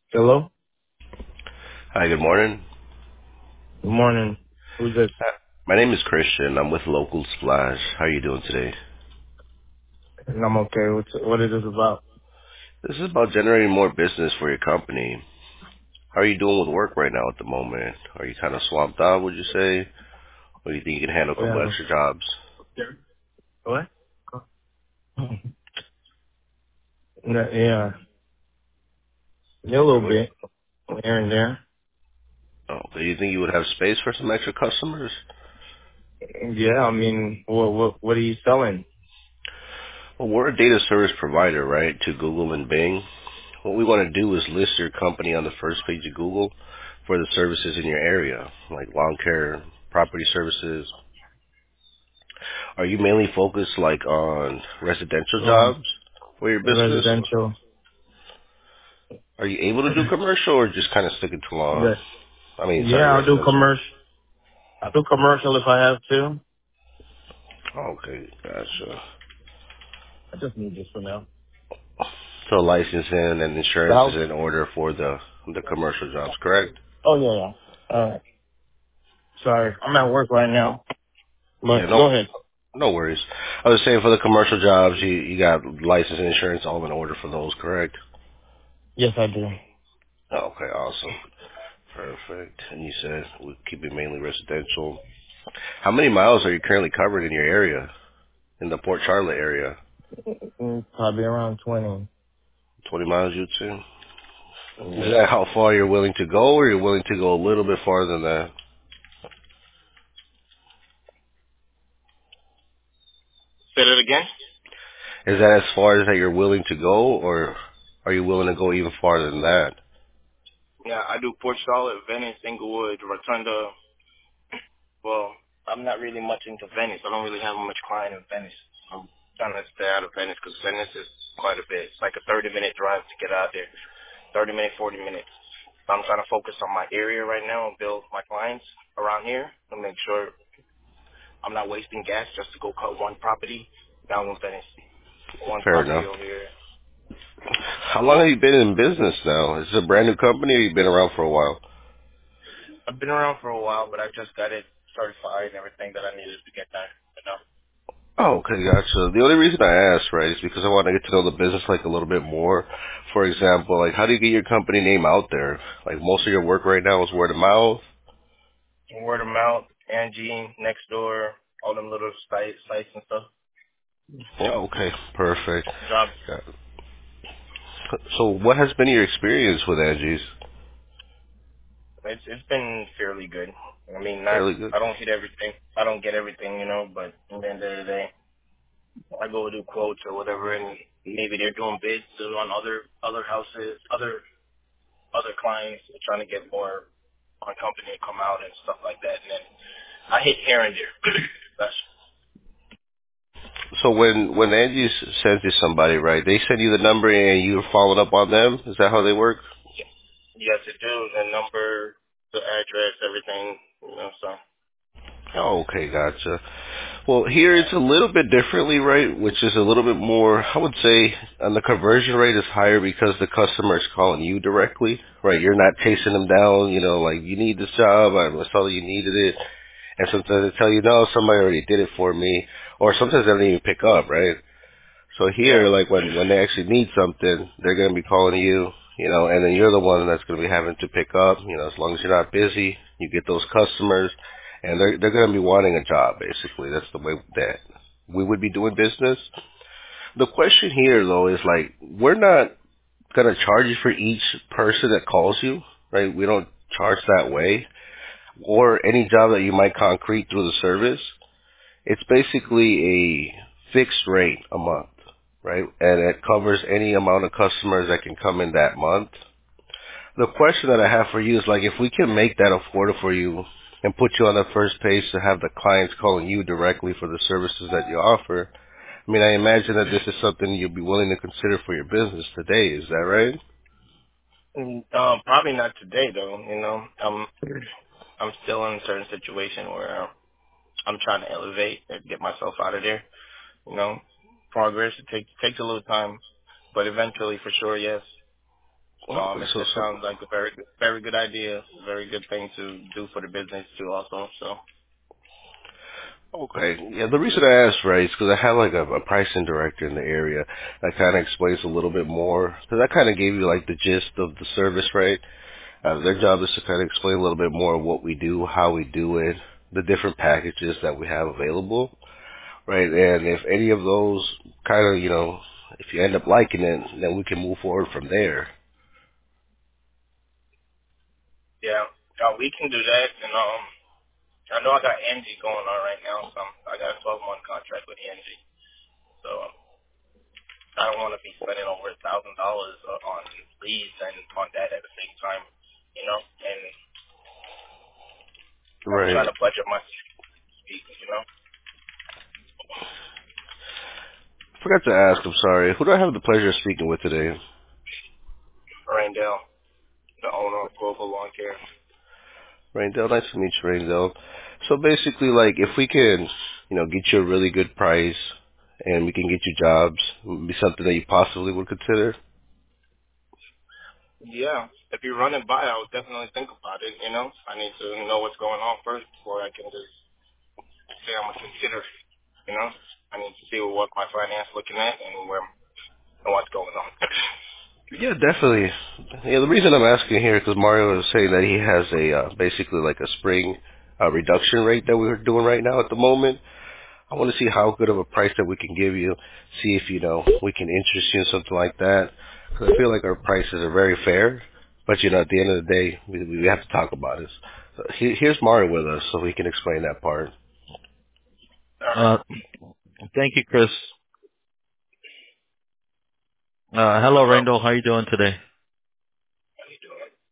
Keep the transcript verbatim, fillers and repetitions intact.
Hello? Hi, good morning. Good morning. Who's this? Hi, my name is Christian. I'm with Local Splash. How are you doing today? And I'm okay. What's, what is this about? This is about generating more business for your company. How are you doing with work right now at the moment? Are you kind of swamped out, would you say? Or do you think you can handle a couple Yeah. extra jobs? What? Yeah, yeah. Yeah, a little Or what? bit. Here and there. Oh, do you think you would have space for some extra customers? Yeah, I mean, what, what, what are you selling? Well, we're a data service provider, right, to Google and Bing. What we want to do is list your company on the first page of Google for the services in your area, like lawn care, property services. Are you mainly focused like on residential Lawn, jobs for your business? residential. Are you able to do commercial or just kind of sticking to lawn? Yeah. I mean, sorry, Yeah, I'll do residential. commercial. I'll do commercial if I have to. Okay, gotcha. I just need this for now. So licensing and The insurance is house? in order for the the commercial jobs, correct? Oh, yeah, yeah. All right. Sorry. I'm at work right now. Yeah, But no, go ahead. no worries. I was saying for the commercial jobs, you you got license and insurance all in order for those, correct? Yes, I do. Okay, awesome, perfect. And you said we keep it mainly residential. How many miles are you currently covered in your area, in the Port Charlotte area? Mm, Probably around twenty. twenty miles, you'd say? Is Yeah. that how far you're willing to go, or you're willing to go a little bit farther than that? Say that again? Is that as far as that you're willing to go, or are you willing to go even farther than that? Yeah, I do Port Charlotte, Venice, Inglewood, Rotunda. Well, I'm not really much into Venice. I don't really have much client in Venice. I'm trying to stay out of Venice because Venice is quite a bit. It's like a thirty minute drive to get out there. thirty minutes, forty minutes. So I'm trying to focus on my area right now and build my clients around here and make sure I'm not wasting gas just to go cut one property down in Venice. One Fair property enough. over here. How long have you been in business now? Is this a brand new company, or you been around for a while? I've been around for a while, but I just got it certified and everything that I needed to get done. You know? Oh, okay, gotcha. The only reason I asked, right, is because I want to get to know the business like a little bit more. For example, like how do you get your company name out there? Like most of your work right now is word of mouth. Word of mouth, Angie, next door, all them little sites, sites and stuff. Yeah, okay, perfect. Jobs. Got it. So what has been your experience with Angie's? It's it's been fairly good. I mean, not Fairly good. I don't hit everything. I don't get everything, you know. But at the end of the day, I go do quotes or whatever, and maybe they're doing bids on other other houses, other other clients, trying to get more on company to come out and stuff like that. And then I hit here and there. That's So when when Angie s- sends you somebody, right, they send you the number and you're following up on them. Is that how they work? yes, it do. The number, the address, everything. You know, so. Oh, okay, gotcha. Well, here it's a little bit differently, right? Which is a little bit more, I would say, and the conversion rate is higher because the customer is calling you directly, right? You're not chasing them down, you know, like you need this job, I saw that you needed it, and sometimes they tell you, no, somebody already did it for me, or sometimes they don't even pick up, right? So Yeah. here, like when when they actually need something, they're gonna be calling you, you know, and then you're the one that's gonna be having to pick up, you know, as long as you're not busy, you get those customers, and they're they're gonna be wanting a job. Basically, that's the way that we would be doing business. The question here, though, is like we're not gonna charge you for each person that calls you, right? We don't charge that way, or any job that you might concrete through the service. It's basically a fixed rate a month, right? And it covers any amount of customers that can come in that month. The question that I have for you is like, if we can make that affordable for you and put you on the first page to have the clients calling you directly for the services that you offer, I mean, I imagine that this is something you'll be willing to consider for your business today. Is that right? Mm, Um, probably not today though. You know, I'm I'm still in a certain situation where I'm trying to elevate and get myself out of there. You know, progress it takes takes a little time, but eventually, for sure, yes. So Oh, um, it, so it so sounds like a very, good- very good idea, very good thing to do for the business too, also. So okay. Yeah, the reason I asked, right, is because I have like a, a pricing director in the area that kind of explains a little bit more. Because I kind of gave you like the gist of the service, right? Uh, their job is to kind of explain a little bit more of what we do, how we do it, the different packages that we have available, right? And if any of those kind of, you know, if you end up liking it, then we can move forward from there. yeah, uh, we can do that. And um, I know I got Angie going on right now, so I'm, I got a twelve month contract with Angie. So um, I don't want to be spending over a thousand dollars on leads and on that at the same time, you know. And I'm Right. trying to budget my speak, you know. Forgot to ask, I'm sorry. Who do I have the pleasure of speaking with today? Randall, the owner of Global Lawn Care. Raindell, nice to meet you, Raindell. So basically, like, if we can, you know, get you a really good price and we can get you jobs, would be something that you possibly would consider? Yeah, if you run it by, I would definitely think about it. You know, I need to know what's going on first before I can just say I'm gonna consider it. You know, I need to see what my finance looking at and where and what's going on. Yeah, definitely. Yeah, the reason I'm asking here is because Mario was saying that he has a, uh, basically like a spring uh, reduction rate that we're doing right now at the moment. I want to see how good of a price that we can give you, see if, you know, we can interest you in something like that. Because I feel like our prices are very fair, but, you know, at the end of the day, we, we have to talk about it. So he, here's Mario with us, so he can explain that part. All right, Uh, Thank you, Chris. Uh, hello, hello, Randall. How you doing today? how you doing?